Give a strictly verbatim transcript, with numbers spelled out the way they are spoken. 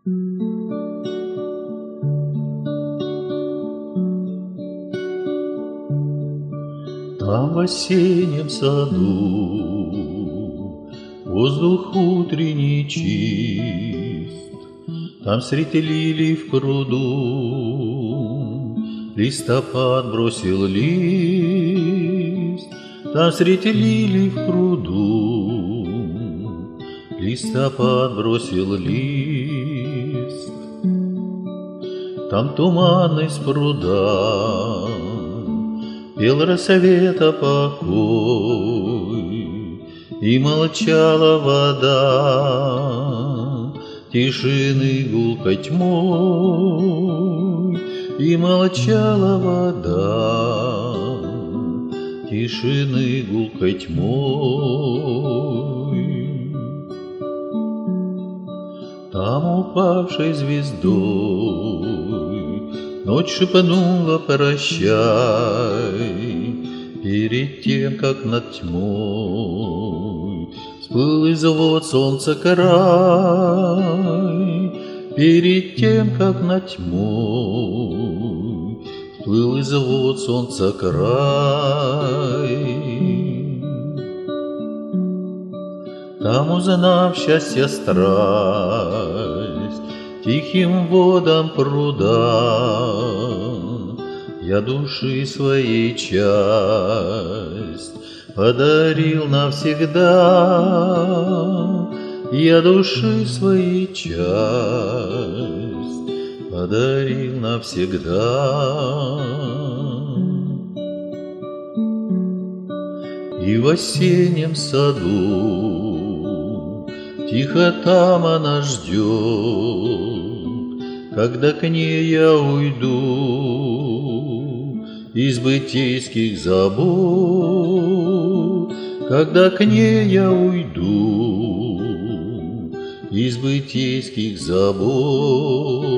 Там в осеннем саду воздух утренний чист, там среди лилий в пруду листопад бросил лист, там среди лилий в пруду листопад бросил лист, там туманность пруда пел рассвета покой, и молчала вода тишины гулкой тьмой, и молчала вода тишины гулкой тьмой. Там упавшей звездой ночь шепнула прощай, перед тем, как над тьмой всплыл из вод солнца край, перед тем, как над тьмой всплыл из вод солнца край. Там, узнав счастье страсть тихим водам пруда, я души своей часть подарил навсегда, я души своей часть подарил навсегда. И в осеннем саду тихо там она ждет, когда к ней я уйду из бытийских забот, когда к ней я уйду из бытийских забот.